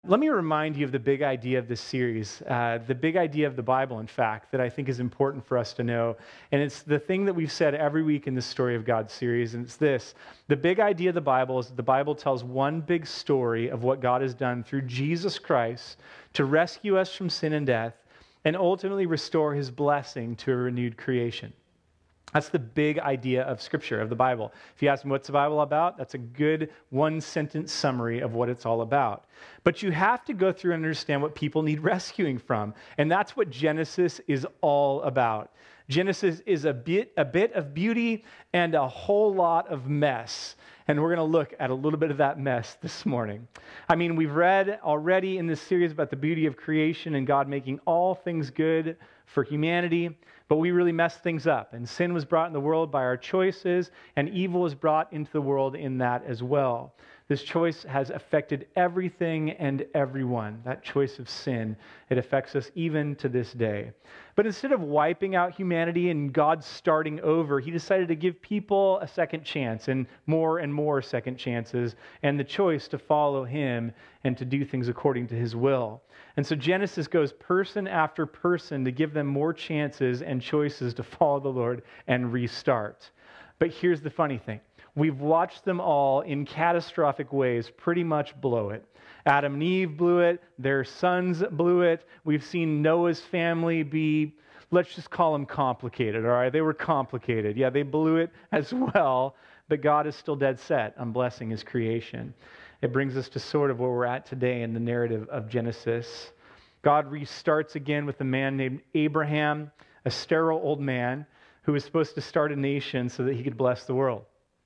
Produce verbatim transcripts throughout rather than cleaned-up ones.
Let me remind you of the big idea of this series, uh, the big idea of the Bible, in fact, that I think is important for us to know. And it's the thing that we've said every week in the Story of God series, and it's this. The big idea of the Bible is that the Bible tells one big story of what God has done through Jesus Christ to rescue us from sin and death and ultimately restore his blessing to a renewed creation. That's the big idea of Scripture, of the Bible. If you ask me what's the Bible about, that's a good one-sentence summary of what it's all about. But you have to go through and understand what people need rescuing from. And that's what Genesis is all about. Genesis is a bit, a bit of beauty and a whole lot of mess. And we're going to look at a little bit of that mess this morning. I mean, we've read already in this series about the beauty of creation and God making all things good for humanity, but we really messed things up. And sin was brought in the world by our choices, and evil was brought into the world in that as well. This choice has affected everything and everyone. That choice of sin, it affects us even to this day. But instead of wiping out humanity and God starting over, he decided to give people a second chance and more and more second chances and the choice to follow him and to do things according to his will. And so Genesis goes person after person to give them more chances and choices to follow the Lord and restart. But here's the funny thing. We've watched them all in catastrophic ways pretty much blow it. Adam and Eve blew it. Their sons blew it. We've seen Noah's family be, let's just call them complicated, all right? They were complicated. Yeah, they blew it as well, but God is still dead set on blessing his creation. It brings us to sort of where we're at today in the narrative of Genesis. God restarts again with a man named Abraham, a sterile old man who was supposed to start a nation so that he could bless the world.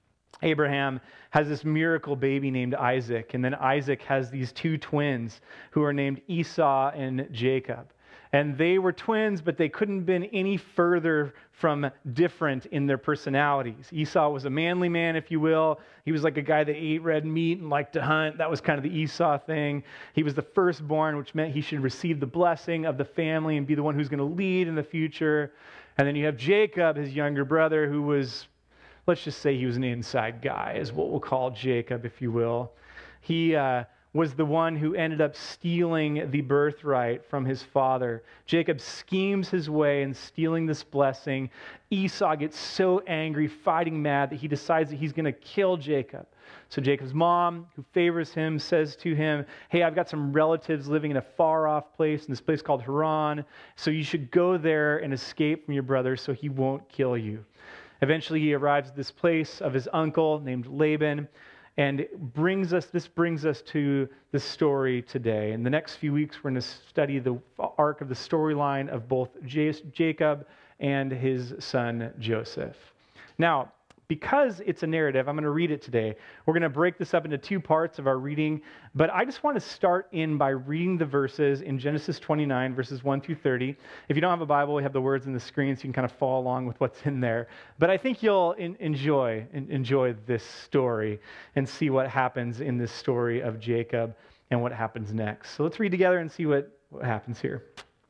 Abraham has this miracle baby named Isaac, and then Isaac has these two twins who are named Esau and Jacob. And they were twins, but they couldn't have been any further from different in their personalities. Esau was a manly man, if you will. He was like a guy that ate red meat and liked to hunt. That was kind of the Esau thing. He was the firstborn, which meant he should receive the blessing of the family and be the one who's going to lead in the future. And then you have Jacob, his younger brother, who was, let's just say he was an inside guy, is what we'll call Jacob, if you will. He uh, was the one who ended up stealing the birthright from his father. Jacob schemes his way in stealing this blessing. Esau gets so angry, fighting mad, that he decides that he's going to kill Jacob. So Jacob's mom, who favors him, says to him, hey, I've got some relatives living in a far-off place, in this place called Haran, so you should go there and escape from your brother so he won't kill you. Eventually, he arrives at this place of his uncle named Laban, and brings us. This brings us to the story today. In the next few weeks, we're going to study the arc of the storyline of both Jacob and his son Joseph. Now, because it's a narrative, I'm going to read it today. We're going to break this up into two parts of our reading, but I just want to start in by reading the verses in Genesis twenty-nine, verses one through thirty. If you don't have a Bible, we have the words in the screen so you can kind of follow along with what's in there. But I think you'll in, enjoy enjoy this story and see what happens in this story of Jacob and what happens next. So let's read together and see what, what happens here.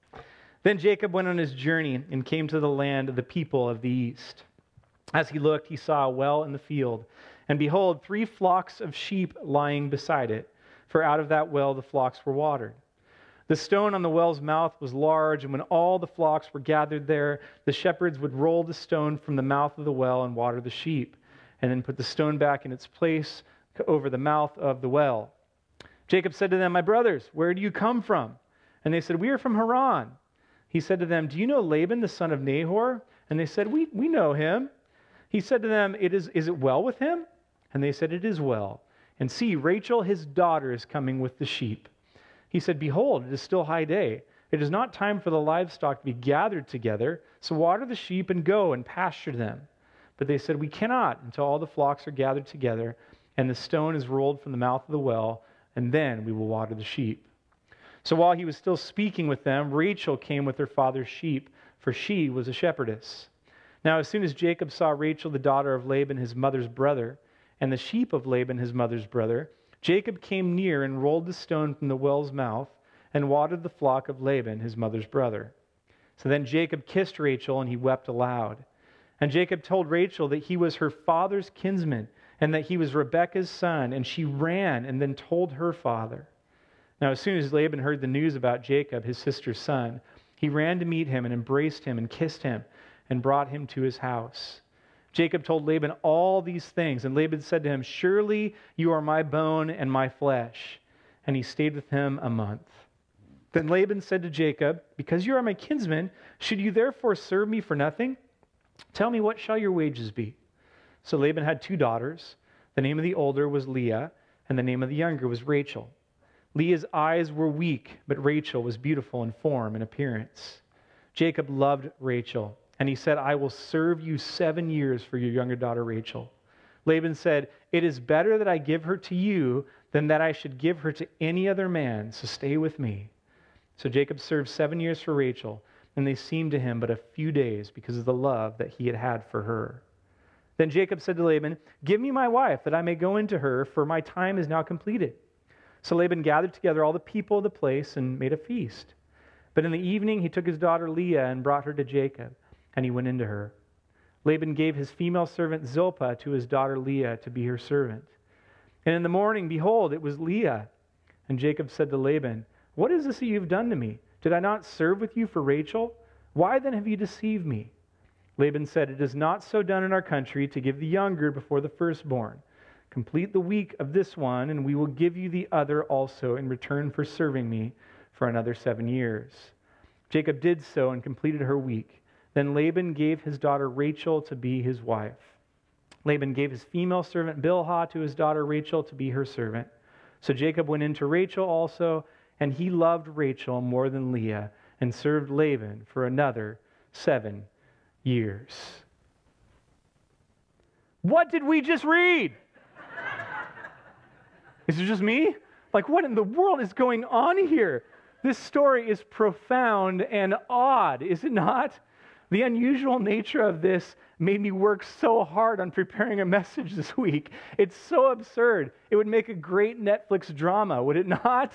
Then Jacob went on his journey and came to the land of the people of the east. As he looked, he saw a well in the field, and behold, three flocks of sheep lying beside it, for out of that well the flocks were watered. The stone on the well's mouth was large, and when all the flocks were gathered there, the shepherds would roll the stone from the mouth of the well and water the sheep, and then put the stone back in its place over the mouth of the well. Jacob said to them, my brothers, where do you come from? And they said, we are from Haran. He said to them, do you know Laban, the son of Nahor? And they said, we, we know him. He said to them, it is, is it well with him? And they said, it is well. And see, Rachel, his daughter, is coming with the sheep. He said, behold, it is still high day. It is not time for the livestock to be gathered together, so water the sheep and go and pasture them. But they said, we cannot until all the flocks are gathered together, and the stone is rolled from the mouth of the well, and then we will water the sheep. So while he was still speaking with them, Rachel came with her father's sheep, for she was a shepherdess. Now, as soon as Jacob saw Rachel, the daughter of Laban, his mother's brother, and the sheep of Laban, his mother's brother, Jacob came near and rolled the stone from the well's mouth and watered the flock of Laban, his mother's brother. So then Jacob kissed Rachel, and he wept aloud. And Jacob told Rachel that he was her father's kinsman and that he was Rebekah's son, and she ran and then told her father. Now, as soon as Laban heard the news about Jacob, his sister's son, he ran to meet him and embraced him and kissed him and brought him to his house. Jacob told Laban all these things, and Laban said to him, "Surely you are my bone and my flesh." And he stayed with him a month. Then Laban said to Jacob, "Because you are my kinsman, should you therefore serve me for nothing? Tell me, what shall your wages be?" So Laban had two daughters. The name of the older was Leah, and the name of the younger was Rachel. Leah's eyes were weak, but Rachel was beautiful in form and appearance. Jacob loved Rachel, and he said, "I will serve you seven years for your younger daughter Rachel." Laban said, "It is better that I give her to you than that I should give her to any other man, so stay with me." So Jacob served seven years for Rachel, and they seemed to him but a few days because of the love that he had had for her. Then Jacob said to Laban, "Give me my wife, that I may go into her, for my time is now completed." So Laban gathered together all the people of the place and made a feast. But in the evening he took his daughter Leah and brought her to Jacob, and he went into her. Laban gave his female servant Zilpah to his daughter Leah to be her servant. And in the morning, behold, it was Leah. And Jacob said to Laban, "What is this that you have done to me? Did I not serve with you for Rachel? Why then have you deceived me?" Laban said, "It is not so done in our country to give the younger before the firstborn. Complete the week of this one, and we will give you the other also in return for serving me for another seven years." Jacob did so and completed her week. Then Laban gave his daughter Rachel to be his wife. Laban gave his female servant Bilhah to his daughter Rachel to be her servant. So Jacob went in to Rachel also, and he loved Rachel more than Leah, and served Laban for another seven years. What did we just read? Is it just me? Like, what in the world is going on here? This story is profound and odd, is it not? The unusual nature of this made me work so hard on preparing a message this week. It's so absurd. It would make a great Netflix drama, would it not?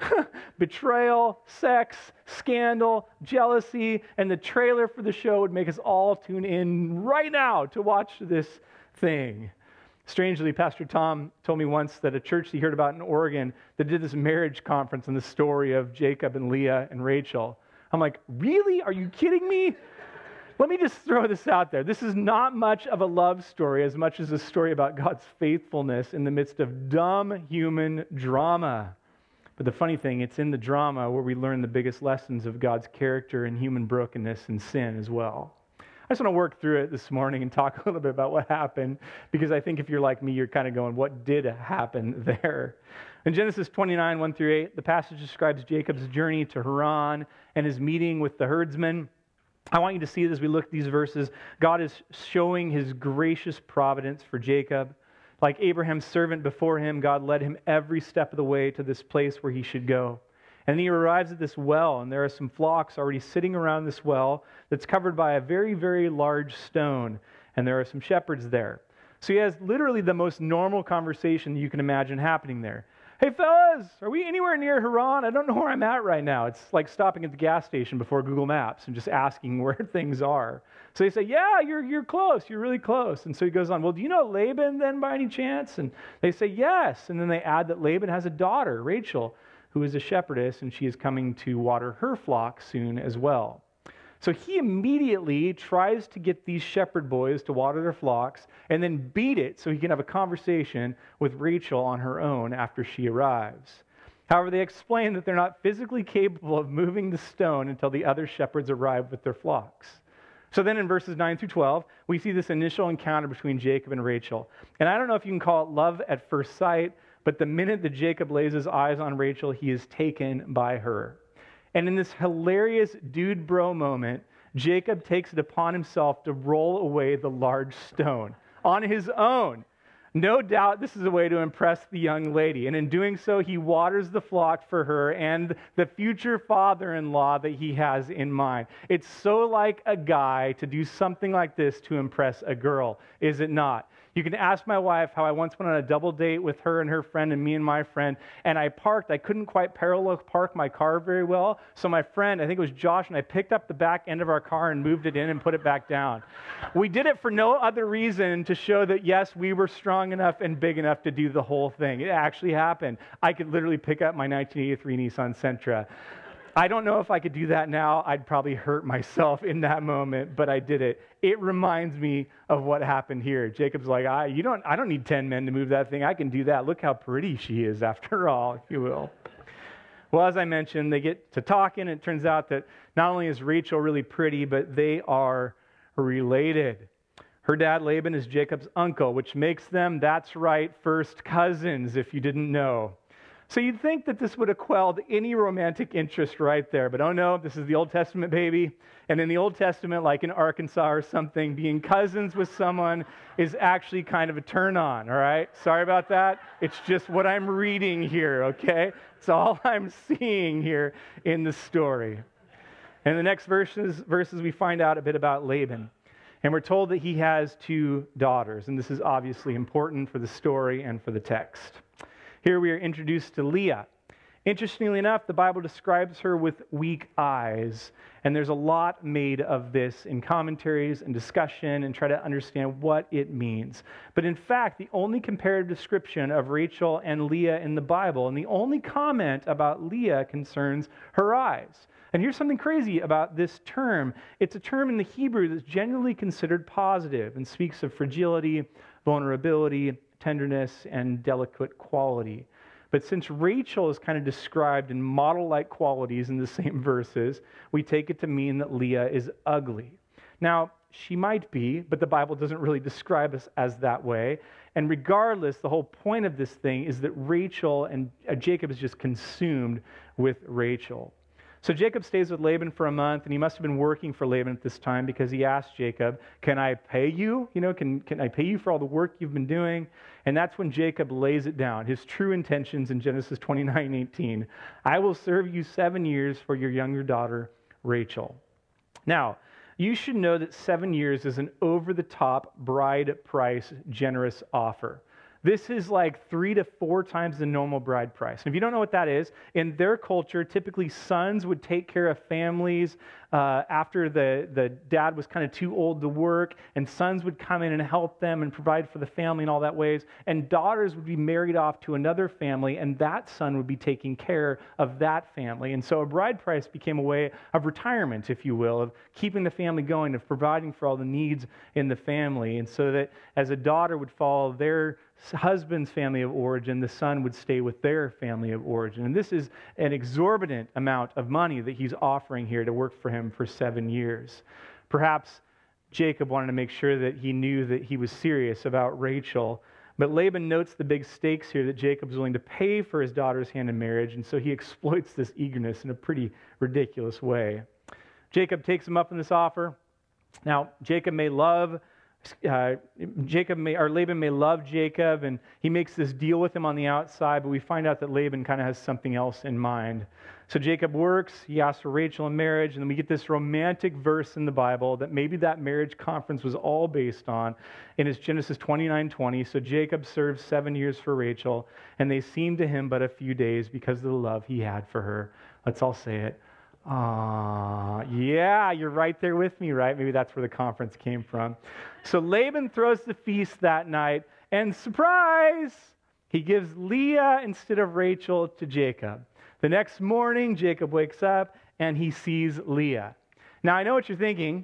Betrayal, sex, scandal, jealousy, and the trailer for the show would make us all tune in right now to watch this thing. Strangely, Pastor Tom told me once that a church he heard about in Oregon that did this marriage conference on the story of Jacob and Leah and Rachel. I'm like, really? Are you kidding me? Let me just throw this out there. This is not much of a love story as much as a story about God's faithfulness in the midst of dumb human drama. But the funny thing, it's in the drama where we learn the biggest lessons of God's character and human brokenness and sin as well. I just want to work through it this morning and talk a little bit about what happened, because I think if you're like me, you're kind of going, what did happen there? In Genesis twenty-nine, one through eight, the passage describes Jacob's journey to Haran and his meeting with the herdsmen. I want you to see it as we look at these verses. God is showing his gracious providence for Jacob. Like Abraham's servant before him, God led him every step of the way to this place where he should go. And he arrives at this well, and there are some flocks already sitting around this well that's covered by a very, very large stone, and there are some shepherds there. So he has literally the most normal conversation you can imagine happening there. "Hey fellas, are we anywhere near Haran? I don't know where I'm at right now." It's like stopping at the gas station before Google Maps and just asking where things are. So they say, "Yeah, you're you're close, you're really close." And so he goes on, "Well, do you know Laban then by any chance?" And they say, "Yes." And then they add that Laban has a daughter, Rachel, who is a shepherdess, and she is coming to water her flock soon as well. So he immediately tries to get these shepherd boys to water their flocks and then beat it so he can have a conversation with Rachel on her own after she arrives. However, they explain that they're not physically capable of moving the stone until the other shepherds arrive with their flocks. So then in verses nine through twelve, we see this initial encounter between Jacob and Rachel. And I don't know if you can call it love at first sight, but the minute that Jacob lays his eyes on Rachel, he is taken by her. And in this hilarious dude bro moment, Jacob takes it upon himself to roll away the large stone on his own. No doubt this is a way to impress the young lady. And in doing so, he waters the flock for her and the future father-in-law that he has in mind. It's so like a guy to do something like this to impress a girl, is it not? You can ask my wife how I once went on a double date with her and her friend and me and my friend, and I parked. I couldn't quite parallel park my car very well, so my friend, I think it was Josh, and I picked up the back end of our car and moved it in and put it back down. We did it for no other reason to show that, yes, we were strong enough and big enough to do the whole thing. It actually happened. I could literally pick up my nineteen eighty-three Nissan Sentra. I don't know if I could do that now. I'd probably hurt myself in that moment, but I did it. It reminds me of what happened here. Jacob's like, I, you don't, I don't need ten men to move that thing. I can do that. Look how pretty she is after all, if you will. Well, as I mentioned, they get to talking, and it turns out that not only is Rachel really pretty, but they are related. Her dad, Laban, is Jacob's uncle, which makes them, that's right, first cousins, if you didn't know. So you'd think that this would have quelled any romantic interest right there. But oh no, this is the Old Testament, baby. And in the Old Testament, like in Arkansas or something, being cousins with someone is actually kind of a turn on, all right? Sorry about that. It's just what I'm reading here, okay? It's all I'm seeing here in the story. And in the next verses, verses, we find out a bit about Laban. And we're told that he has two daughters. And this is obviously important for the story and for the text. Here we are introduced to Leah. Interestingly enough, the Bible describes her with weak eyes, and there's a lot made of this in commentaries and discussion and try to understand what it means. But in fact, the only comparative description of Rachel and Leah in the Bible, and the only comment about Leah concerns her eyes. And here's something crazy about this term. It's a term in the Hebrew that's generally considered positive and speaks of fragility, vulnerability, tenderness, and delicate quality. But since Rachel is kind of described in model-like qualities in the same verses, we take it to mean that Leah is ugly. Now, she might be, but the Bible doesn't really describe us as that way. And regardless, the whole point of this thing is that Rachel and uh, Jacob is just consumed with Rachel. So Jacob stays with Laban for a month, and he must have been working for Laban at this time because he asked Jacob, can I pay you? You know, can, can I pay you for all the work you've been doing? And that's when Jacob lays it down, his true intentions in Genesis twenty-nine eighteen. I will serve you seven years for your younger daughter, Rachel. Now, you should know that seven years is an over-the-top bride price generous offer. This is like three to four times the normal bride price. And if you don't know what that is, in their culture, typically sons would take care of families uh, after the, the dad was kind of too old to work, and sons would come in and help them and provide for the family in all that ways, and daughters would be married off to another family, and that son would be taking care of that family. And so a bride price became a way of retirement, if you will, of keeping the family going, of providing for all the needs in the family. And so that as a daughter would follow their husband's family of origin, the son would stay with their family of origin. And this is an exorbitant amount of money that he's offering here to work for him for seven years. Perhaps Jacob wanted to make sure that he knew that he was serious about Rachel, but Laban notes the big stakes here that Jacob's willing to pay for his daughter's hand in marriage, and so he exploits this eagerness in a pretty ridiculous way. Jacob takes him up on this offer. Now, Jacob may love Uh, Jacob may, or Laban may love Jacob, and he makes this deal with him on the outside, but we find out that Laban kind of has something else in mind. So Jacob works, he asks for Rachel in marriage, and then we get this romantic verse in the Bible that maybe that marriage conference was all based on, and it's Genesis twenty-nine twenty. So Jacob served seven years for Rachel, and they seemed to him but a few days because of the love he had for her. Let's all say it. Ah, yeah, you're right there with me, right? Maybe that's where the conference came from. So Laban throws the feast that night, and surprise, he gives Leah instead of Rachel to Jacob. The next morning, Jacob wakes up, and he sees Leah. Now, I know what you're thinking.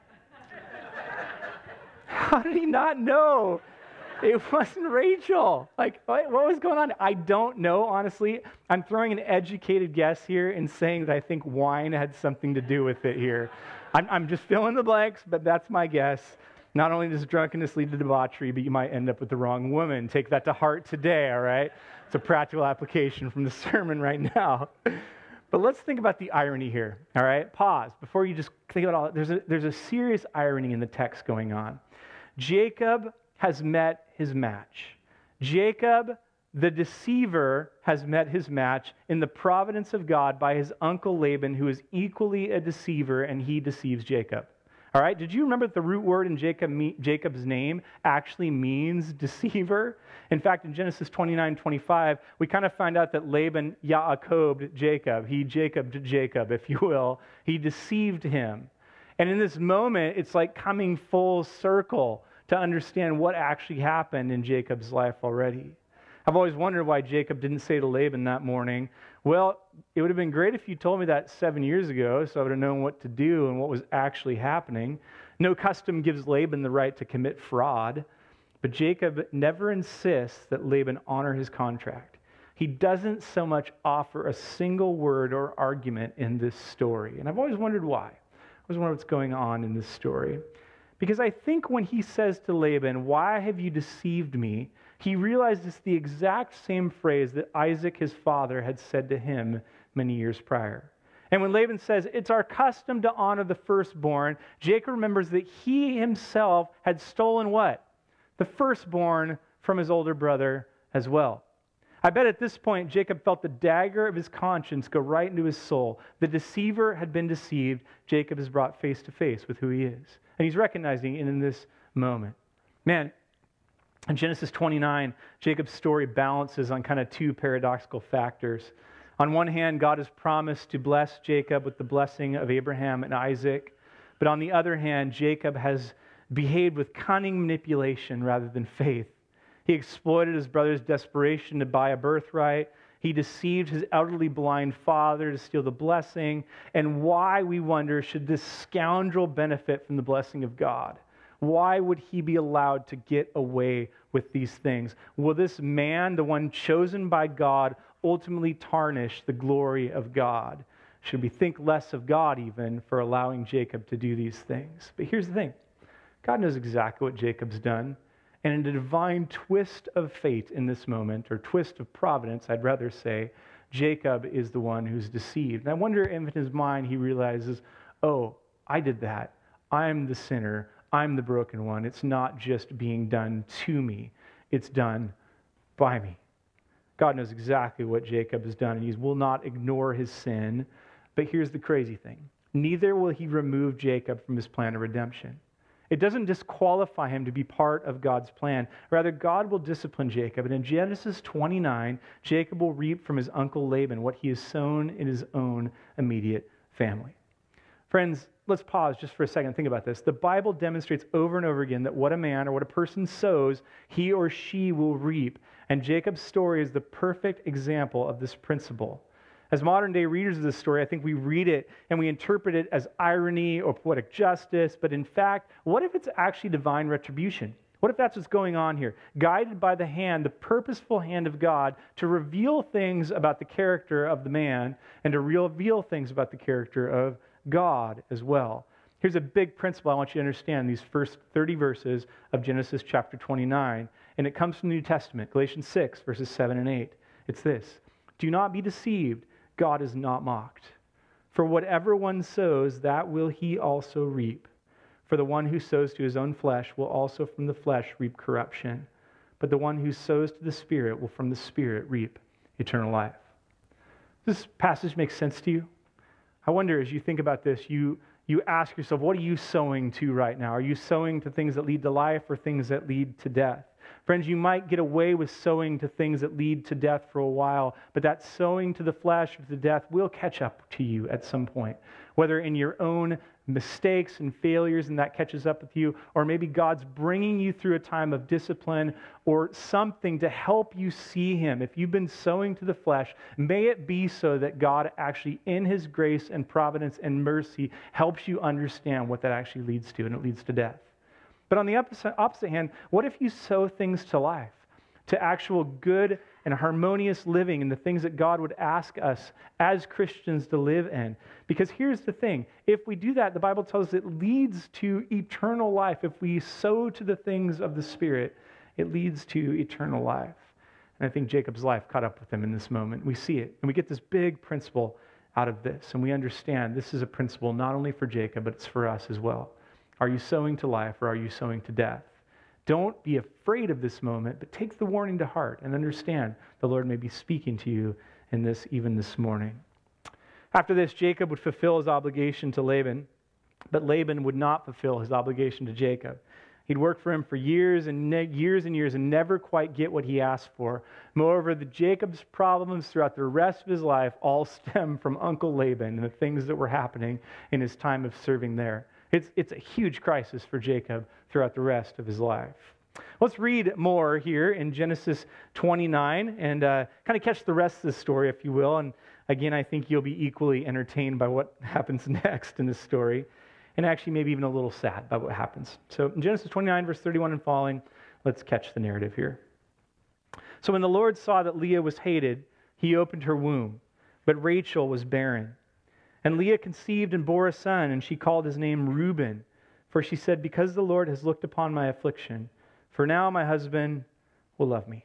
How did he not know? It wasn't Rachel. Like, what was going on? I don't know, honestly. I'm throwing an educated guess here and saying that I think wine had something to do with it here. I'm, I'm just filling the blanks, but that's my guess. Not only does drunkenness lead to debauchery, but you might end up with the wrong woman. Take that to heart today, all right? It's a practical application from the sermon right now. But let's think about the irony here, all right? Pause. Before you just think about all that, there's a, there's a serious irony in the text going on. Jacob has met his match. Jacob, the deceiver, has met his match in the providence of God by his uncle Laban, who is equally a deceiver, and he deceives Jacob. All right, did you remember that the root word in Jacob, Jacob's name actually means deceiver? In fact, in Genesis twenty-nine twenty-five, we kind of find out that Laban Yaakobed Jacob. He Jacobed Jacob, if you will. He deceived him. And in this moment, it's like coming full circle to understand what actually happened in Jacob's life already. I've always wondered why Jacob didn't say to Laban that morning, well, it would have been great if you told me that seven years ago, so I would have known what to do and what was actually happening. No custom gives Laban the right to commit fraud, but Jacob never insists that Laban honor his contract. He doesn't so much offer a single word or argument in this story. And I've always wondered why. I always wondered what's going on in this story. Because I think when he says to Laban, why have you deceived me? He realized it's the exact same phrase that Isaac, his father, had said to him many years prior. And when Laban says, it's our custom to honor the firstborn, Jacob remembers that he himself had stolen what? The firstborn from his older brother as well. I bet at this point, Jacob felt the dagger of his conscience go right into his soul. The deceiver had been deceived. Jacob is brought face to face with who he is. And he's recognizing it in this moment. Man, in Genesis twenty-nine, Jacob's story balances on kind of two paradoxical factors. On one hand, God has promised to bless Jacob with the blessing of Abraham and Isaac. But on the other hand, Jacob has behaved with cunning manipulation rather than faith. He exploited his brother's desperation to buy a birthright. He deceived his elderly blind father to steal the blessing. And why, we wonder, should this scoundrel benefit from the blessing of God? Why would he be allowed to get away with these things? Will this man, the one chosen by God, ultimately tarnish the glory of God? Should we think less of God even for allowing Jacob to do these things? But here's the thing. God knows exactly what Jacob's done. And in a divine twist of fate in this moment, or twist of providence, I'd rather say, Jacob is the one who's deceived. And I wonder if in his mind he realizes, oh, I did that. I'm the sinner. I'm the broken one. It's not just being done to me. It's done by me. God knows exactly what Jacob has done, and he will not ignore his sin. But here's the crazy thing. Neither will he remove Jacob from his plan of redemption. It doesn't disqualify him to be part of God's plan. Rather, God will discipline Jacob. And in Genesis twenty-nine, Jacob will reap from his uncle Laban what he has sown in his own immediate family. Friends, let's pause just for a second and think about this. The Bible demonstrates over and over again that what a man or what a person sows, he or she will reap. And Jacob's story is the perfect example of this principle. As modern-day readers of this story, I think we read it and we interpret it as irony or poetic justice. But in fact, what if it's actually divine retribution? What if that's what's going on here? Guided by the hand, the purposeful hand of God to reveal things about the character of the man and to reveal things about the character of God as well. Here's a big principle I want you to understand, these first thirty verses of Genesis chapter twenty-nine. And it comes from the New Testament, Galatians six, verses seven and eight. It's this: do not be deceived. God is not mocked. For whatever one sows, that will he also reap. For the one who sows to his own flesh will also from the flesh reap corruption. But the one who sows to the Spirit will from the Spirit reap eternal life. Does this passage make sense to you? I wonder, as you think about this, you, you ask yourself, what are you sowing to right now? Are you sowing to things that lead to life or things that lead to death? Friends, you might get away with sowing to things that lead to death for a while, but that sowing to the flesh or to death will catch up to you at some point, whether in your own mistakes and failures and that catches up with you, or maybe God's bringing you through a time of discipline or something to help you see Him. If you've been sowing to the flesh, may it be so that God actually in His grace and providence and mercy helps you understand what that actually leads to, and it leads to death. But on the opposite, opposite hand, what if you sow things to life, to actual good and harmonious living and the things that God would ask us as Christians to live in? Because here's the thing. If we do that, the Bible tells us it leads to eternal life. If we sow to the things of the Spirit, it leads to eternal life. And I think Jacob's life caught up with him in this moment. We see it, and we get this big principle out of this, and we understand this is a principle not only for Jacob, but it's for us as well. Are you sowing to life or are you sowing to death? Don't be afraid of this moment, but take the warning to heart and understand the Lord may be speaking to you in this even this morning. After this, Jacob would fulfill his obligation to Laban. But Laban would not fulfill his obligation to Jacob. He'd worked for him for years and ne- years and years and never quite get what he asked for. Moreover, the Jacob's problems throughout the rest of his life all stem from Uncle Laban and the things that were happening in his time of serving there. It's, it's a huge crisis for Jacob throughout the rest of his life. Let's read more here in Genesis twenty-nine and uh, kind of catch the rest of the story, if you will. And again, I think you'll be equally entertained by what happens next in this story, and actually maybe even a little sad by what happens. So in Genesis twenty-nine, verse thirty-one and following, let's catch the narrative here. So when the Lord saw that Leah was hated, he opened her womb, but Rachel was barren. And Leah conceived and bore a son, and she called his name Reuben, for she said, because the Lord has looked upon my affliction, for now my husband will love me.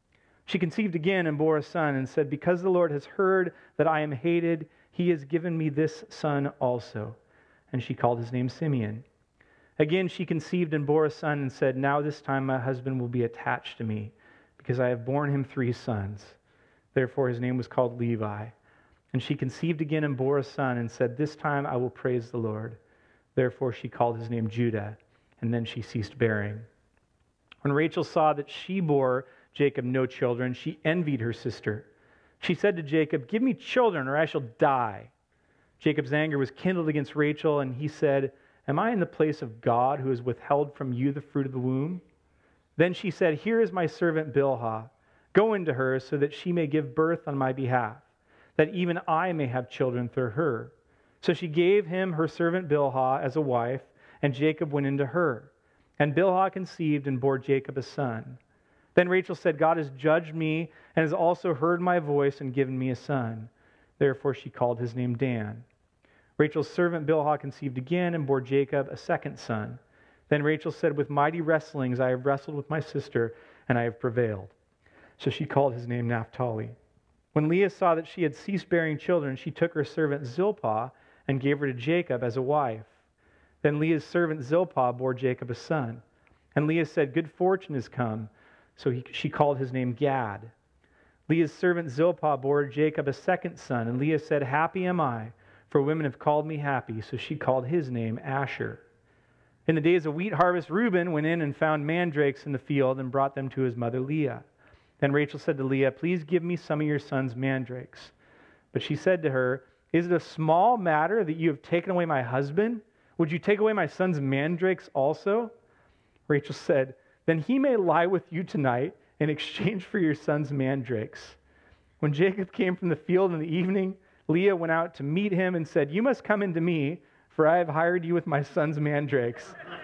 She conceived again and bore a son, and said, because the Lord has heard that I am hated, he has given me this son also. And she called his name Simeon. Again she conceived and bore a son, and said, now this time my husband will be attached to me, because I have borne him three sons. Therefore his name was called Levi. And she conceived again and bore a son, and said, this time I will praise the Lord. Therefore she called his name Judah, and then she ceased bearing. When Rachel saw that she bore Jacob no children, she envied her sister. She said to Jacob, give me children, or I shall die. Jacob's anger was kindled against Rachel, and he said, am I in the place of God, who has withheld from you the fruit of the womb? Then she said, here is my servant Bilhah. Go into her, so that she may give birth on my behalf, that even I may have children through her. So she gave him her servant Bilhah as a wife, and Jacob went into her. And Bilhah conceived and bore Jacob a son. Then Rachel said, God has judged me, and has also heard my voice and given me a son. Therefore she called his name Dan. Rachel's servant Bilhah conceived again and bore Jacob a second son. Then Rachel said, with mighty wrestlings I have wrestled with my sister, and I have prevailed. So she called his name Naphtali. When Leah saw that she had ceased bearing children, she took her servant Zilpah and gave her to Jacob as a wife. Then Leah's servant Zilpah bore Jacob a son. And Leah said, good fortune has come. So he, she called his name Gad. Leah's servant Zilpah bore Jacob a second son. And Leah said, happy am I, for women have called me happy. So she called his name Asher. In the days of wheat harvest, Reuben went in and found mandrakes in the field and brought them to his mother Leah. Then Rachel said to Leah, please give me some of your son's mandrakes. But she said to her, is it a small matter that you have taken away my husband? Would you take away my son's mandrakes also? Rachel said, then he may lie with you tonight in exchange for your son's mandrakes. When Jacob came from the field in the evening, Leah went out to meet him and said, you must come into me, for I have hired you with my son's mandrakes.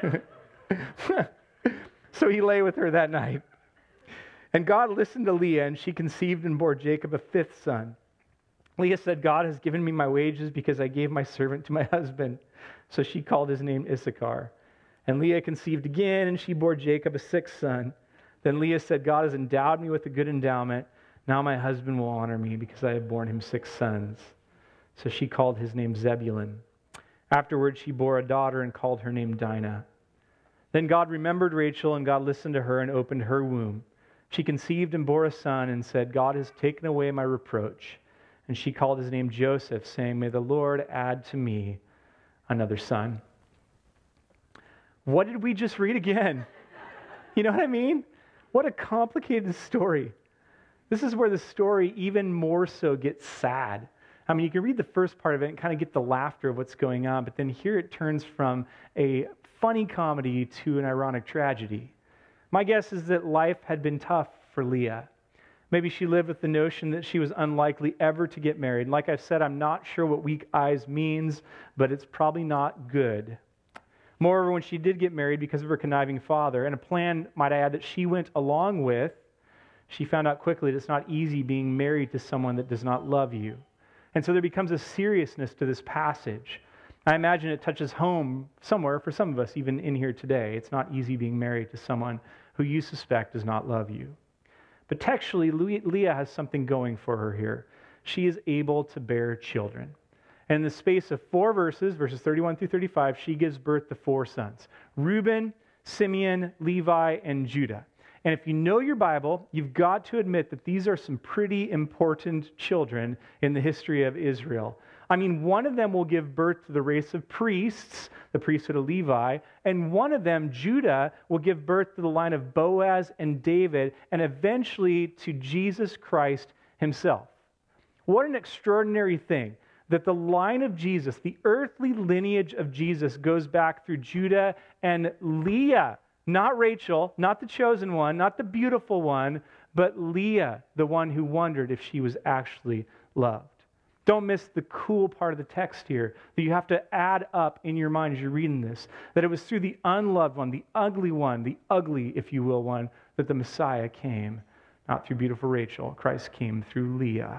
So he lay with her that night. And God listened to Leah, and she conceived and bore Jacob a fifth son. Leah said, God has given me my wages because I gave my servant to my husband. So she called his name Issachar. And Leah conceived again, and she bore Jacob a sixth son. Then Leah said, God has endowed me with a good endowment. Now my husband will honor me because I have borne him six sons. So she called his name Zebulun. Afterwards she bore a daughter and called her name Dinah. Then God remembered Rachel, and God listened to her and opened her womb. She conceived and bore a son and said, God has taken away my reproach. And she called his name Joseph, saying, may the Lord add to me another son. What did we just read again? You know what I mean? What a complicated story. This is where the story even more so gets sad. I mean, you can read the first part of it and kind of get the laughter of what's going on, but then here it turns from a funny comedy to an ironic tragedy. My guess is that life had been tough for Leah. Maybe she lived with the notion that she was unlikely ever to get married. Like I've said, I'm not sure what weak eyes means, but it's probably not good. Moreover, when she did get married because of her conniving father, and a plan, might I add, that she went along with, she found out quickly that it's not easy being married to someone that does not love you. And so there becomes a seriousness to this passage. I imagine it touches home somewhere for some of us, even in here today. It's not easy being married to someone who you suspect does not love you. But textually, Leah has something going for her here. She is able to bear children. And in the space of four verses, verses thirty-one through thirty-five, she gives birth to four sons: Reuben, Simeon, Levi, and Judah. And if you know your Bible, you've got to admit that these are some pretty important children in the history of Israel. I mean, one of them will give birth to the race of priests, the priesthood of Levi, and one of them, Judah, will give birth to the line of Boaz and David, and eventually to Jesus Christ himself. What an extraordinary thing that the line of Jesus, the earthly lineage of Jesus, goes back through Judah and Leah, not Rachel, not the chosen one, not the beautiful one, but Leah, the one who wondered if she was actually loved. Don't miss the cool part of the text here that you have to add up in your mind as you're reading this, that it was through the unloved one, the ugly one, the ugly, if you will, one, that the Messiah came. Not through beautiful Rachel. Christ came through Leah.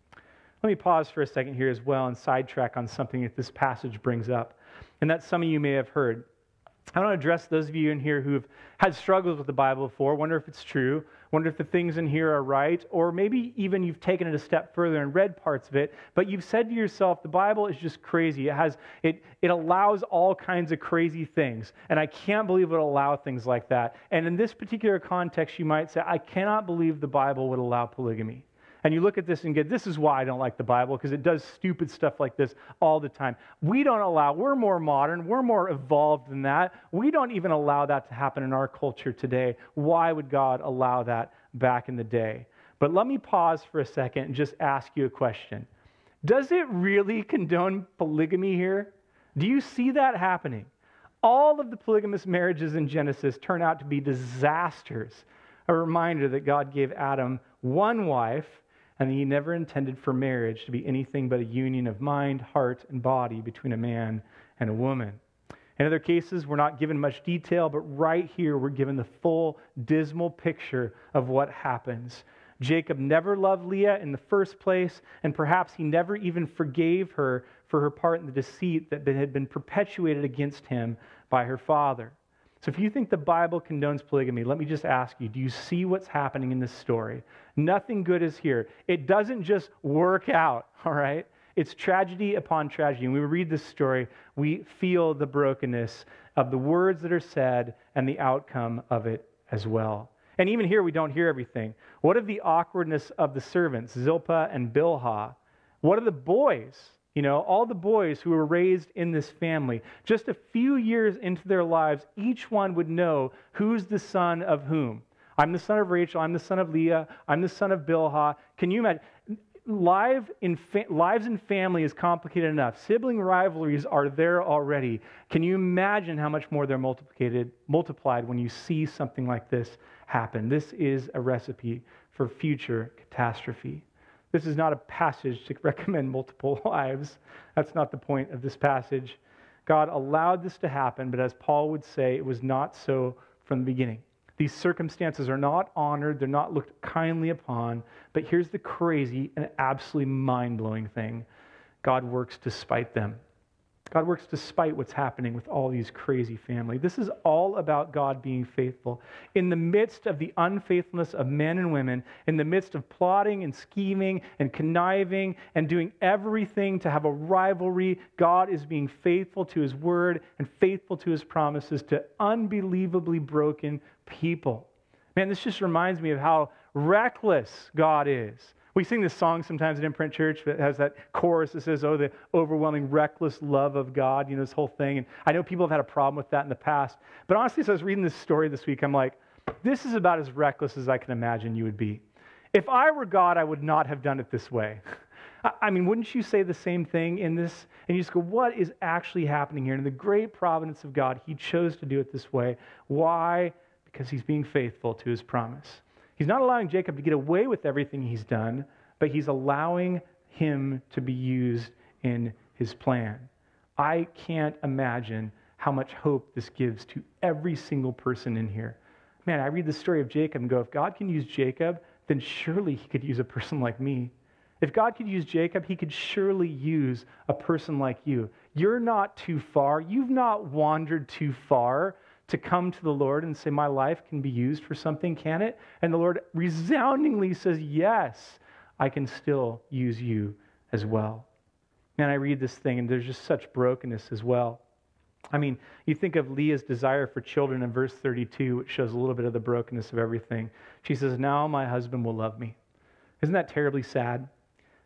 Let me pause for a second here as well and sidetrack on something that this passage brings up, and that some of you may have heard. I want to address those of you in here who have had struggles with the Bible before, wonder if it's true, wonder if the things in here are right, or maybe even you've taken it a step further and read parts of it, but you've said to yourself, the Bible is just crazy. It has it it allows all kinds of crazy things, and I can't believe it would allow things like that. And in this particular context, you might say, I cannot believe the Bible would allow polygamy. And you look at this and get, this is why I don't like the Bible, because it does stupid stuff like this all the time. We don't allow, we're more modern, we're more evolved than that. We don't even allow that to happen in our culture today. Why would God allow that back in the day? But let me pause for a second and just ask you a question. Does it really condone polygamy here? Do you see that happening? All of the polygamous marriages in Genesis turn out to be disasters. A reminder that God gave Adam one wife, and he never intended for marriage to be anything but a union of mind, heart, and body between a man and a woman. In other cases, we're not given much detail, but right here we're given the full, dismal picture of what happens. Jacob never loved Leah in the first place, and perhaps he never even forgave her for her part in the deceit that had been perpetuated against him by her father. So if you think the Bible condones polygamy, let me just ask you, do you see what's happening in this story? Nothing good is here. It doesn't just work out, all right? It's tragedy upon tragedy. And when we read this story, we feel the brokenness of the words that are said and the outcome of it as well. And even here, we don't hear everything. What of the awkwardness of the servants, Zilpah and Bilhah? What of the boys? You know, all the boys who were raised in this family, just a few years into their lives, each one would know who's the son of whom. I'm the son of Rachel, I'm the son of Leah, I'm the son of Bilhah. Can you imagine? Life in fa- lives in family is complicated enough. Sibling rivalries are there already. Can you imagine how much more they're multiplied, multiplied when you see something like this happen? This is a recipe for future catastrophe. This is not a passage to recommend multiple wives. That's not the point of this passage. God allowed this to happen, but as Paul would say, it was not so from the beginning. These circumstances are not honored, they're not looked kindly upon, but here's the crazy and absolutely mind-blowing thing. God works despite them. God works despite what's happening with all these crazy families. This is all about God being faithful. In the midst of the unfaithfulness of men and women, in the midst of plotting and scheming and conniving and doing everything to have a rivalry, God is being faithful to His word and faithful to His promises to unbelievably broken people. Man, this just reminds me of how reckless God is. We sing this song sometimes at Imprint Church that has that chorus that says, oh, the overwhelming reckless love of God, you know, this whole thing. And I know people have had a problem with that in the past. But honestly, as I was reading this story this week, I'm like, this is about as reckless as I can imagine you would be. If I were God, I would not have done it this way. I mean, wouldn't you say the same thing in this? And you just go, what is actually happening here? And in the great providence of God, He chose to do it this way. Why? Because He's being faithful to His promise. He's not allowing Jacob to get away with everything he's done, but He's allowing him to be used in His plan. I can't imagine how much hope this gives to every single person in here. Man, I read the story of Jacob and go, if God can use Jacob, then surely He could use a person like me. If God could use Jacob, He could surely use a person like you. You're not too far. You've not wandered too far to come to the Lord and say, my life can be used for something, can it? And the Lord resoundingly says, yes, I can still use you as well. And I read this thing, and there's just such brokenness as well. I mean, you think of Leah's desire for children in verse thirty-two, which shows a little bit of the brokenness of everything. She says, now my husband will love me. Isn't that terribly sad?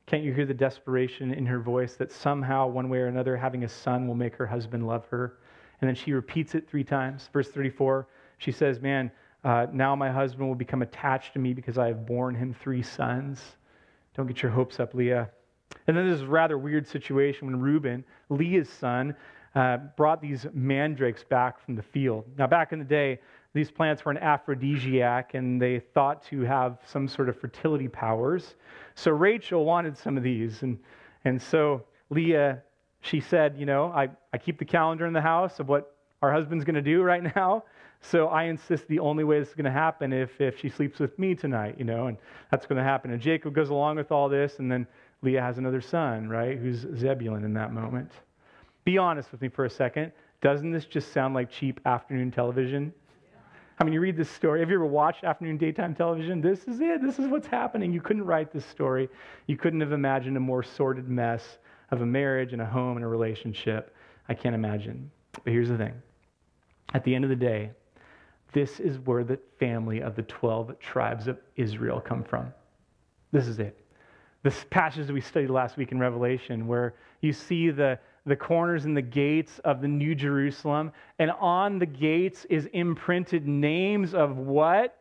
Can't you hear the desperation in her voice that somehow, one way or another, having a son will make her husband love her? And then she repeats it three times. Verse thirty-four, she says, man, uh, now my husband will become attached to me because I have borne him three sons. Don't get your hopes up, Leah. And then there's a rather weird situation when Reuben, Leah's son, uh, brought these mandrakes back from the field. Now, back in the day, these plants were an aphrodisiac, and they thought to have some sort of fertility powers. So Rachel wanted some of these. And, and so Leah, she said, you know, I, I keep the calendar in the house of what our husband's going to do right now. So I insist the only way this is going to happen if, if she sleeps with me tonight, you know, and that's going to happen. And Jacob goes along with all this, and then Leah has another son, right, who's Zebulun in that moment. Be honest with me for a second. Doesn't this just sound like cheap afternoon television? I mean, you read this story. Have you ever watched afternoon daytime television? This is it. This is what's happening. You couldn't write this story. You couldn't have imagined a more sordid mess of a marriage and a home and a relationship. I can't imagine. But here's the thing. At the end of the day, this is where the family of the twelve tribes of Israel come from. This is it. This passage that we studied last week in Revelation, where you see the the corners and the gates of the New Jerusalem, and on the gates is imprinted names of what?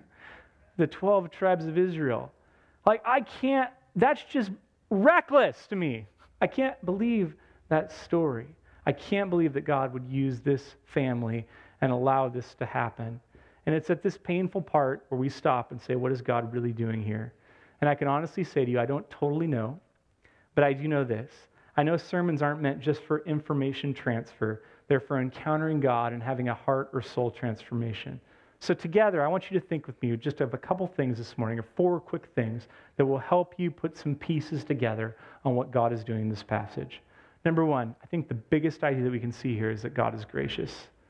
The twelve tribes of Israel. Like, I can't, that's just reckless to me. I can't believe that story. I can't believe that God would use this family and allow this to happen. And it's at this painful part where we stop and say, what is God really doing here? And I can honestly say to you, I don't totally know, but I do know this. I know sermons aren't meant just for information transfer. They're for encountering God and having a heart or soul transformation. So together, I want you to think with me just of a couple things this morning, or four quick things that will help you put some pieces together on what God is doing in this passage. Number one, I think the biggest idea that we can see here is that God is gracious.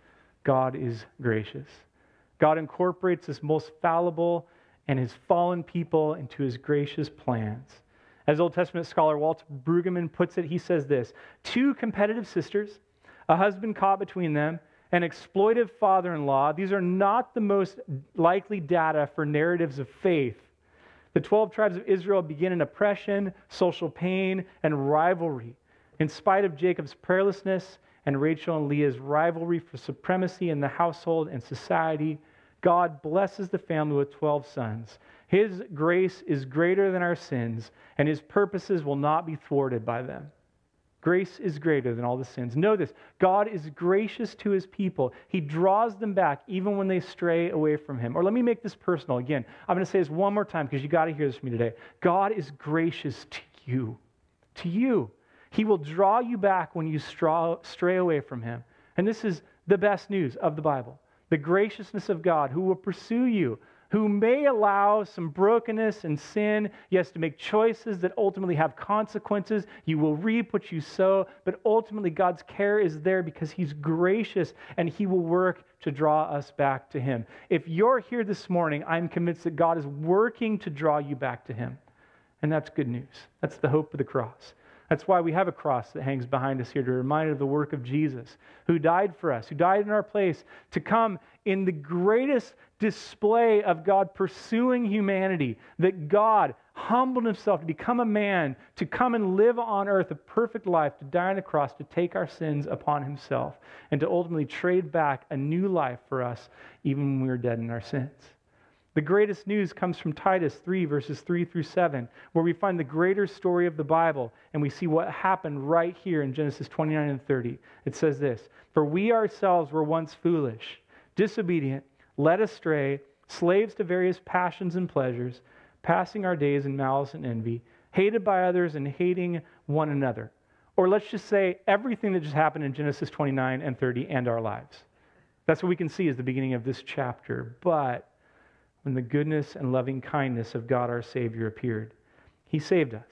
God is gracious. God incorporates his most fallible and his fallen people into his gracious plans. As Old Testament scholar Walter Brueggemann puts it, he says this: two competitive sisters, a husband caught between them, an exploitive father-in-law, these are not the most likely data for narratives of faith. The twelve tribes of Israel begin in oppression, social pain, and rivalry. In spite of Jacob's prayerlessness and Rachel and Leah's rivalry for supremacy in the household and society, God blesses the family with twelve sons. His grace is greater than our sins, and his purposes will not be thwarted by them. Grace is greater than all the sins. Know this, God is gracious to his people. He draws them back even when they stray away from him. Or let me make this personal. Again, I'm going to say this one more time because you got to hear this from me today. God is gracious to you. To you. He will draw you back when you stray away from him. And this is the best news of the Bible. The graciousness of God who will pursue you, who may allow some brokenness and sin, yes, to make choices that ultimately have consequences. You will reap what you sow, but ultimately God's care is there because he's gracious and he will work to draw us back to him. If you're here this morning, I'm convinced that God is working to draw you back to him. And that's good news. That's the hope of the cross. That's why we have a cross that hangs behind us here to remind us of the work of Jesus, who died for us, who died in our place to come in the greatest display of God pursuing humanity, that God humbled himself to become a man, to come and live on earth a perfect life, to die on the cross, to take our sins upon himself, and to ultimately trade back a new life for us even when we were dead in our sins. The greatest news comes from Titus three, verses three through seven, where we find the greater story of the Bible, and we see what happened right here in Genesis twenty-nine and thirty. It says this: "For we ourselves were once foolish, disobedient, led astray, slaves to various passions and pleasures, passing our days in malice and envy, hated by others and hating one another." Or let's just say everything that just happened in Genesis twenty-nine and thirty and our lives. That's what we can see as the beginning of this chapter. But when the goodness and loving kindness of God our Savior appeared, he saved us,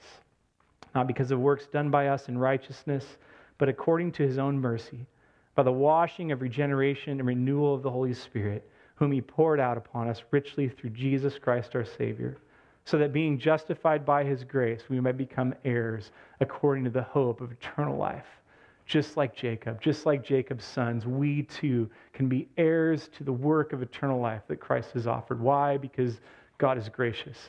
not because of works done by us in righteousness, but according to his own mercy, by the washing of regeneration and renewal of the Holy Spirit, whom he poured out upon us richly through Jesus Christ our Savior, so that being justified by his grace, we might become heirs according to the hope of eternal life. Just like Jacob, just like Jacob's sons, we too can be heirs to the work of eternal life that Christ has offered. Why? Because God is gracious.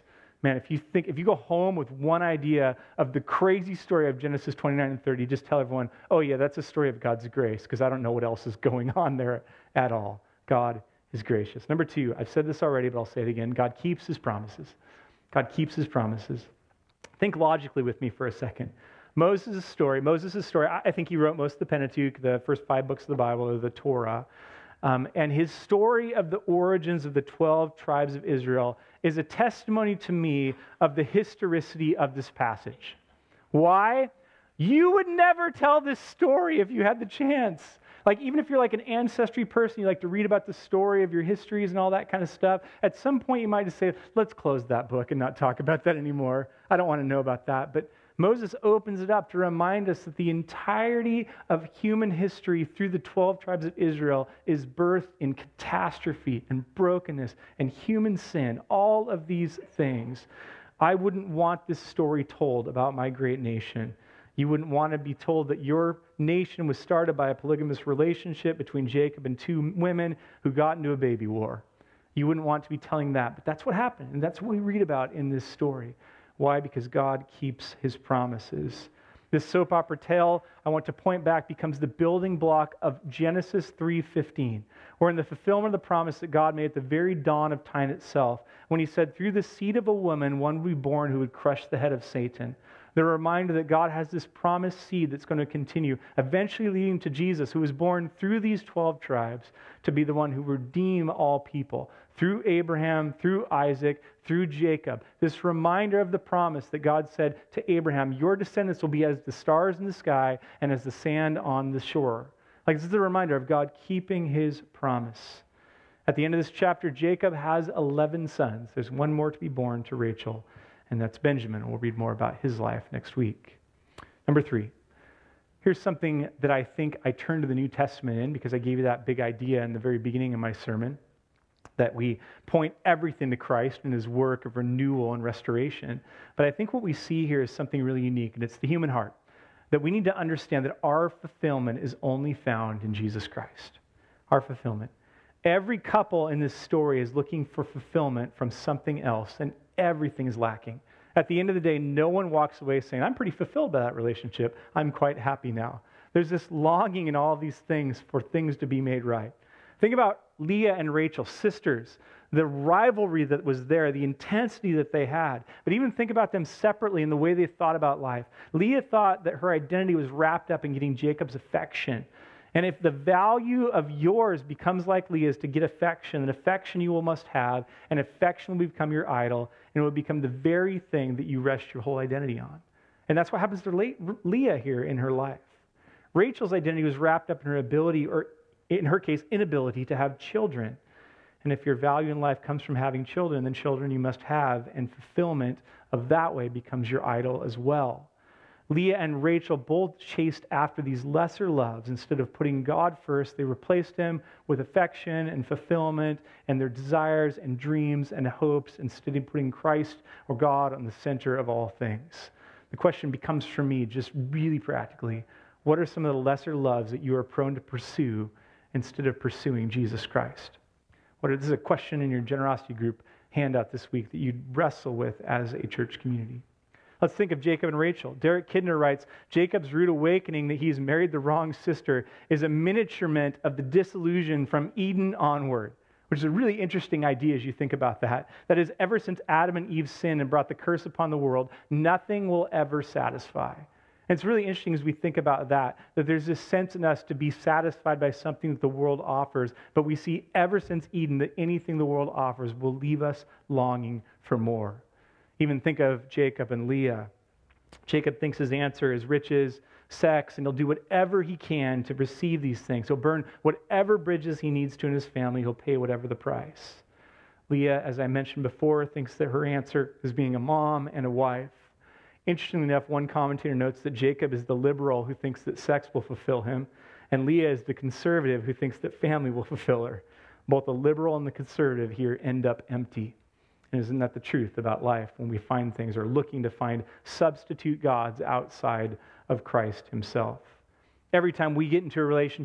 Man, if you think, if you go home with one idea of the crazy story of Genesis twenty-nine and thirty, just tell everyone, oh yeah, that's a story of God's grace, because I don't know what else is going on there at all. God is gracious. Number two, I've said this already, but I'll say it again. God keeps his promises. God keeps his promises. Think logically with me for a second. Moses' story, Moses' story, I think he wrote most of the Pentateuch, the first five books of the Bible, or the Torah. Um, and his story of the origins of the twelve tribes of Israel is a testimony to me of the historicity of this passage. Why? You would never tell this story if you had the chance. Like, even if you're like an ancestry person, you like to read about the story of your histories and all that kind of stuff, at some point you might just say, let's close that book and not talk about that anymore. I don't want to know about that. But Moses opens it up to remind us that the entirety of human history through the twelve tribes of Israel is birthed in catastrophe and brokenness and human sin, all of these things. I wouldn't want this story told about my great nation. You wouldn't want to be told that your nation was started by a polygamous relationship between Jacob and two women who got into a baby war. You wouldn't want to be telling that, but that's what happened, and that's what we read about in this story. Why? Because God keeps his promises. This soap opera tale, I want to point back, becomes the building block of Genesis three fifteen, where in the fulfillment of the promise that God made at the very dawn of time itself, when he said, through the seed of a woman, one would be born who would crush the head of Satan. The reminder that God has this promised seed that's going to continue, eventually leading to Jesus, who was born through these twelve tribes to be the one who redeem all people, through Abraham, through Isaac, through Jacob. This reminder of the promise that God said to Abraham, your descendants will be as the stars in the sky and as the sand on the shore. Like, this is a reminder of God keeping his promise. At the end of this chapter, Jacob has eleven sons. There's one more to be born to Rachel, and that's Benjamin. We'll read more about his life next week. Number three, here's something that I think I turned to the New Testament in, because I gave you that big idea in the very beginning of my sermon, that we point everything to Christ and his work of renewal and restoration. But I think what we see here is something really unique, and it's the human heart, that we need to understand that our fulfillment is only found in Jesus Christ. Our fulfillment. Every couple in this story is looking for fulfillment from something else, and everything is lacking. At the end of the day, no one walks away saying, I'm pretty fulfilled by that relationship. I'm quite happy now. There's this longing in all these things for things to be made right. Think about Leah and Rachel, sisters, the rivalry that was there, the intensity that they had. But even think about them separately in the way they thought about life. Leah thought that her identity was wrapped up in getting Jacob's affection. And if the value of yours becomes like Leah's, to get affection, then affection you will must have, and affection will become your idol, and it will become the very thing that you rest your whole identity on. And that's what happens to Leah here in her life. Rachel's identity was wrapped up in her ability, or in her case, inability to have children. And if your value in life comes from having children, then children you must have, and fulfillment of that way becomes your idol as well. Leah and Rachel both chased after these lesser loves. Instead of putting God first, they replaced him with affection and fulfillment and their desires and dreams and hopes, instead of putting Christ or God on the center of all things. The question becomes for me, just really practically, what are some of the lesser loves that you are prone to pursue instead of pursuing Jesus Christ? What are, this is a question in your generosity group handout this week that you'd wrestle with as a church community. Let's think of Jacob and Rachel. Derek Kidner writes, Jacob's rude awakening that he's married the wrong sister is a miniaturement of the disillusion from Eden onward, which is a really interesting idea as you think about that. That is, ever since Adam and Eve sinned and brought the curse upon the world, nothing will ever satisfy. And it's really interesting as we think about that, that there's this sense in us to be satisfied by something that the world offers, but we see ever since Eden that anything the world offers will leave us longing for more. Even think of Jacob and Leah. Jacob thinks his answer is riches, sex, and he'll do whatever he can to receive these things. He'll burn whatever bridges he needs to in his family. He'll pay whatever the price. Leah, as I mentioned before, thinks that her answer is being a mom and a wife. Interestingly enough, one commentator notes that Jacob is the liberal who thinks that sex will fulfill him, and Leah is the conservative who thinks that family will fulfill her. Both the liberal and the conservative here end up empty. And isn't that the truth about life when we find things or looking to find substitute gods outside of Christ himself? Every time we get into a relationship,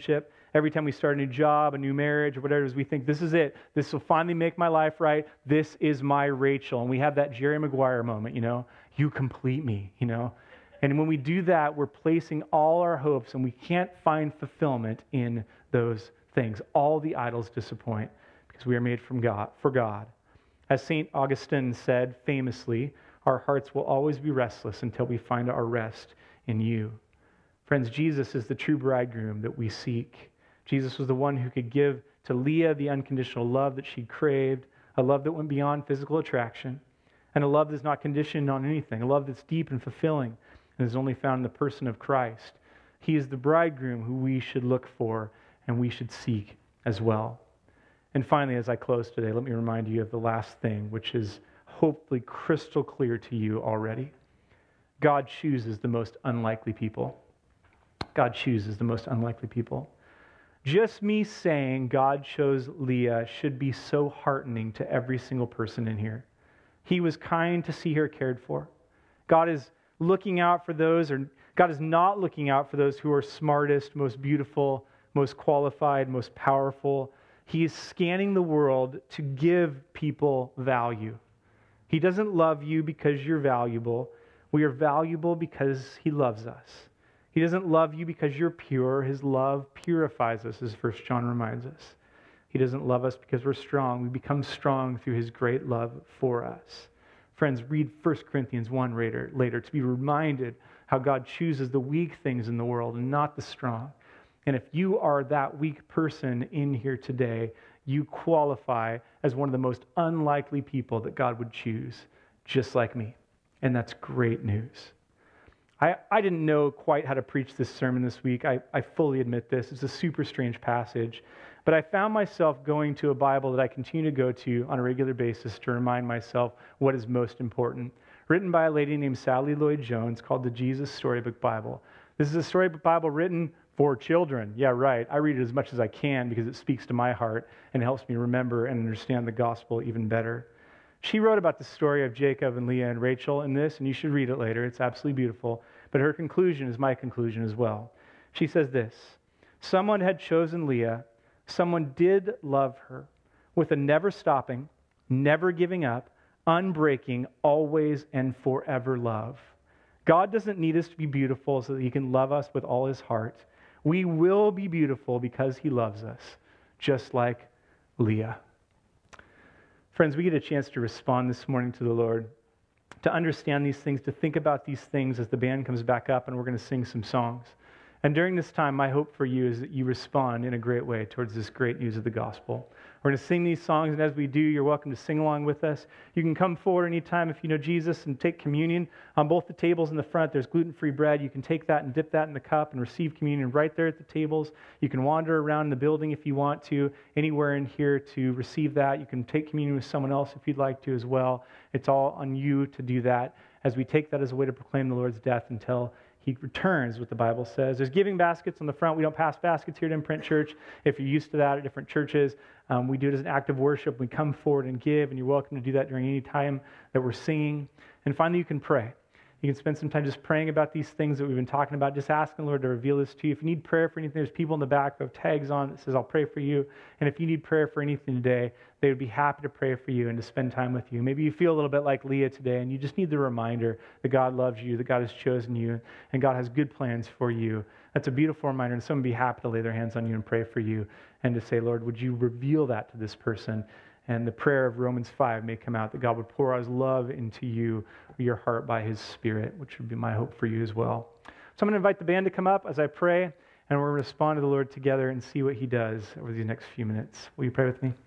every time we start a new job, a new marriage, or whatever it is, we think, this is it. This will finally make my life right. This is my Rachel. And we have that Jerry Maguire moment, you know, you complete me, you know. And when we do that, we're placing all our hopes, and we can't find fulfillment in those things. All the idols disappoint because we are made from God, for God. As Saint Augustine said famously, our hearts will always be restless until we find our rest in you. Friends, Jesus is the true bridegroom that we seek. Jesus was the one who could give to Leah the unconditional love that she craved, a love that went beyond physical attraction, and a love that's not conditioned on anything, a love that's deep and fulfilling and is only found in the person of Christ. He is the bridegroom who we should look for and we should seek as well. And finally, as I close today, let me remind you of the last thing, which is hopefully crystal clear to you already. God chooses the most unlikely people. God chooses the most unlikely people. Just me saying God chose Leah should be so heartening to every single person in here. He was kind to see her cared for. God is looking out for those, or God is not looking out for those who are smartest, most beautiful, most qualified, most powerful. He is scanning the world to give people value. He doesn't love you because you're valuable. We are valuable because He loves us. He doesn't love you because you're pure. His love purifies us, as First John reminds us. He doesn't love us because we're strong. We become strong through His great love for us. Friends, read First Corinthians one later, later to be reminded how God chooses the weak things in the world and not the strong. And if you are that weak person in here today, you qualify as one of the most unlikely people that God would choose, just like me. And that's great news. I, I didn't know quite how to preach this sermon this week. I, I fully admit this. It's a super strange passage. But I found myself going to a Bible that I continue to go to on a regular basis to remind myself what is most important. Written by a lady named Sally Lloyd Jones, called the Jesus Storybook Bible. This is a storybook Bible written for children. Yeah, right. I read it as much as I can because it speaks to my heart and helps me remember and understand the gospel even better. She wrote about the story of Jacob and Leah and Rachel in this, and you should read it later. It's absolutely beautiful. But her conclusion is my conclusion as well. She says this: someone had chosen Leah. Someone did love her with a never stopping, never giving up, unbreaking, always and forever love. God doesn't need us to be beautiful so that He can love us with all His heart. We will be beautiful because He loves us, just like Leah. Friends, we get a chance to respond this morning to the Lord, to understand these things, to think about these things as the band comes back up and we're going to sing some songs. And during this time, my hope for you is that you respond in a great way towards this great news of the gospel. We're going to sing these songs, and as we do, you're welcome to sing along with us. You can come forward anytime if you know Jesus and take communion. On both the tables in the front, there's gluten-free bread. You can take that and dip that in the cup and receive communion right there at the tables. You can wander around the building if you want to, anywhere in here to receive that. You can take communion with someone else if you'd like to as well. It's all on you to do that as we take that as a way to proclaim the Lord's death until He returns, what the Bible says. There's giving baskets on the front. We don't pass baskets here at Imprint Church. If you're used to that at different churches, um, we do it as an act of worship. We come forward and give, and you're welcome to do that during any time that we're singing. And finally, you can pray. You can spend some time just praying about these things that we've been talking about, just asking the Lord to reveal this to you. If you need prayer for anything, there's people in the back who have tags on that says, I'll pray for you. And if you need prayer for anything today, they would be happy to pray for you and to spend time with you. Maybe you feel a little bit like Leah today, and you just need the reminder that God loves you, that God has chosen you, and God has good plans for you. That's a beautiful reminder, and someone would be happy to lay their hands on you and pray for you and to say, Lord, would you reveal that to this person? And the prayer of Romans five may come out, that God would pour out His love into you, your heart by His Spirit, which would be my hope for you as well. So I'm going to invite the band to come up as I pray, and we're going to respond to the Lord together and see what He does over these next few minutes. Will you pray with me?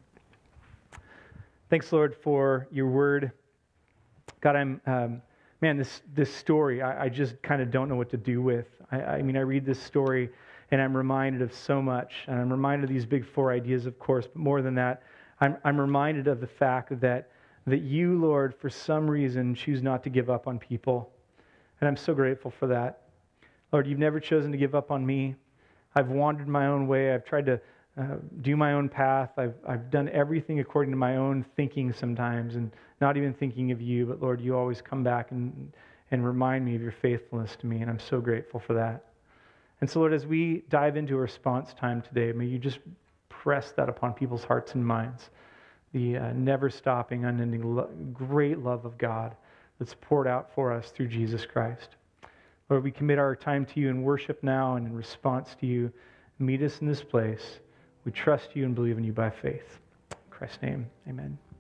Thanks, Lord, for your word. God, I'm, um, man, this this story, I, I just kind of don't know what to do with. I, I mean, I read this story, and I'm reminded of so much, and I'm reminded of these big four ideas, of course, but more than that, I'm, I'm reminded of the fact that, that you, Lord, for some reason, choose not to give up on people. And I'm so grateful for that. Lord, you've never chosen to give up on me. I've wandered my own way. I've tried to uh, do my own path. I've, I've done everything according to my own thinking sometimes, and not even thinking of you. But Lord, you always come back and, and remind me of your faithfulness to me, and I'm so grateful for that. And so, Lord, as we dive into a response time today, may you just press that upon people's hearts and minds. The uh, never stopping, unending, lo- great love of God that's poured out for us through Jesus Christ. Lord, we commit our time to you in worship now and in response to you. Meet us in this place. We trust you and believe in you by faith. In Christ's name, amen.